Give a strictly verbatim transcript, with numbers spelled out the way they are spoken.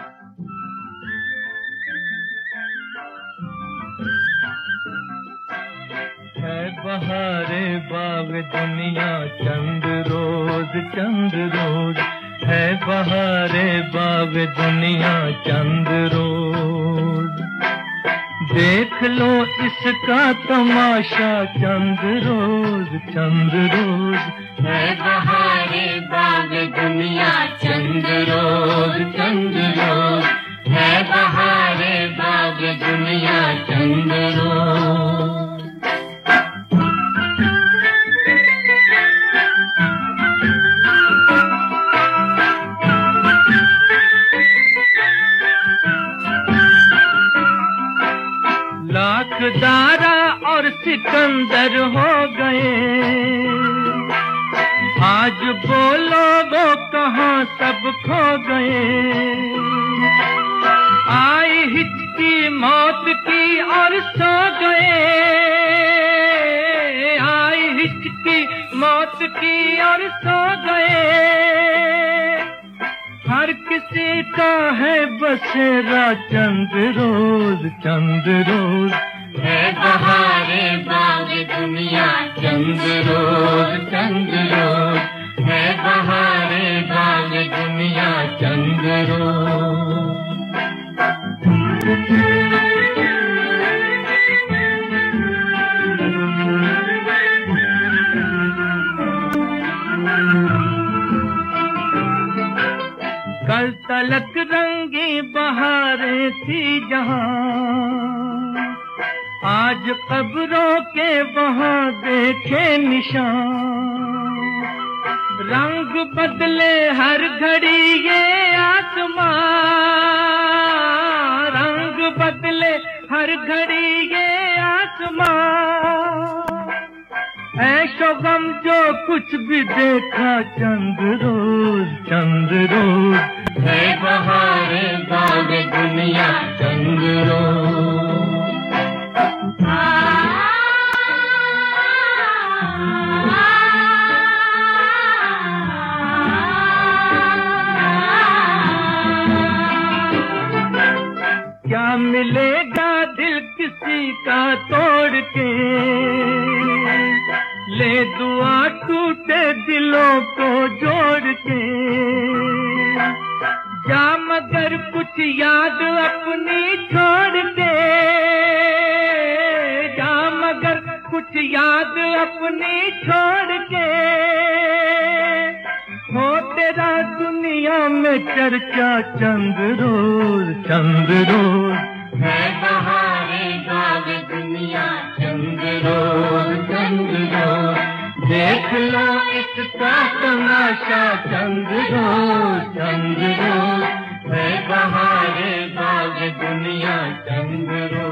है बहारे बाग दुनिया चंद रोज चंद रोज, है बहारे बाग दुनिया चंद रोज। देख लो इसका तमाशा चंद रोज चंद रोज, है बहारे बाग दुनिया चंद रोज चंद रोज, है बहारे बाग दुनिया चंद रोज। लाख दारा और सिकंदर हो गए, आज बोलो वो कहाँ सब खो गए। आई हिचकी मौत की और सो गए, आई हिचकी मौत की और सो गए। हर किसी का है बसेरा चंद रोज चंद रोज, है बहारे बाग दुनिया चंद रोज चंद रोज, है बहारे बाग दुनिया चंद रोज। कल तलक रंगी बहारें थी जहां, आज कब्रों के वहां देखे निशान। रंग बदले हर घड़ी ये आसमां, रंग बदले हर घड़ी ये आसमां। ऐशो गम जो कुछ भी देखा चंद रोज चंद रोज, है बहारे बाग दुनिया चंद रोज। क्या मिलेगा दिल किसी का तोड़ के, ले दुआ टूटे दिलों को जोड़ के। जा मगर कुछ याद अपनी छोड़ दे, जा मगर कुछ याद अपनी छोड़ के। हो तेरा दुनिया में चर्चा चंद रोज चंद रोज, है बहारे बाग दुनिया चंद रोज चंद रोज। देख लो इसका तमाशा चंद रोज चंद रोज, है बहारे बाग दुनिया चंद रोज।